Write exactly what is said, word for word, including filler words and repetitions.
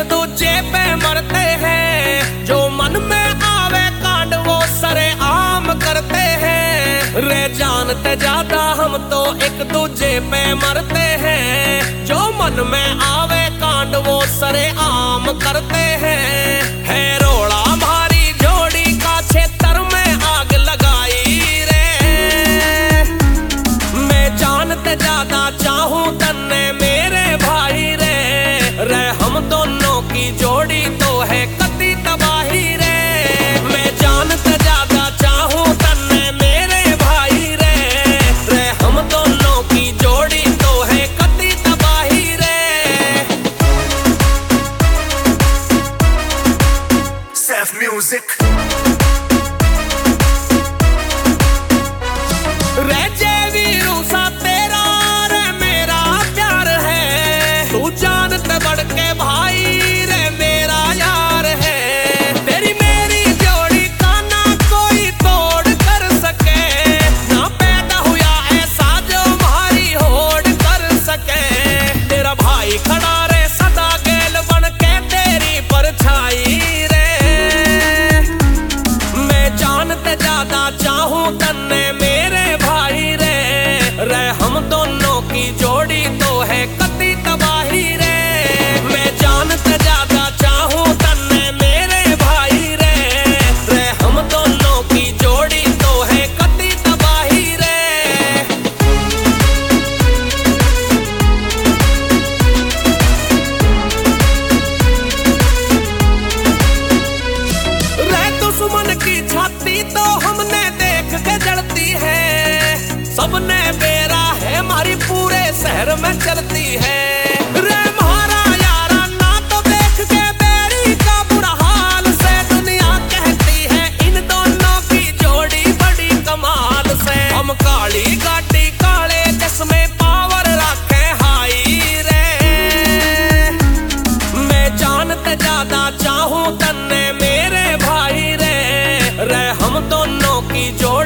दूजे पे मरते हैं। जो मन में आवे कांड वो सरे आम करते हैं। रे जानते ज्यादा हम तो एक दूजे पे मरते हैं। जो मन में आवे कांड वो सरे आम करते हैं। है रोड़ा हमारी जोड़ी का क्षेत्र में आग लगाई रे। मैं जानते ज्यादा चाहूं तन्ने मेरे भाई रे। रे हम दोनों की जोड़ी तो है कति तबाही रे। मैं जानते ज्यादा चाहूं तन्ने मेरे भाई रे। रे हम दोनों की जोड़ी तो है कति तबाही रे। Seth Music रे जेवी रूसा तेरा रे मेरा प्यार है। तू जानते बढ़ के भाई रे मेरा यार है। तेरी मेरी जोड़ी का ना कोई तोड़ कर सके। ना पैदा हुआ ऐसा जो हमारी होड़ कर सके। तेरा भाई खड़ा रे सदा गेल बन के तेरी परछाई रे। मैं जानते ज्यादा चाहूं तन्ने मेरे भाई रे। रे हम दोनों की जोड़ी तो है कति तबाही रे। मैं जानते ज्यादा चाहूं तन्ने मेरे भाई रे। रे हम दोनों की जोड़ी तो है कति तबाही रे। रे दुश्मन की छाती तो हमने देख के जलती है। सबने बेरा है हमारी पूरे शहर में चलती है। रे म्हारा यारा ना तो देख के बेरी का बुरा हाल से दुनिया कहती है इन दोनों की जोड़ी बड़ी कमाल से। हम काली गाड़ी काले चश्मे पावर रखे हाई रे। मैं जानते ज्यादा चाहूं तन्ने मेरे भाई रे। रे हम दोनों की जोड़ी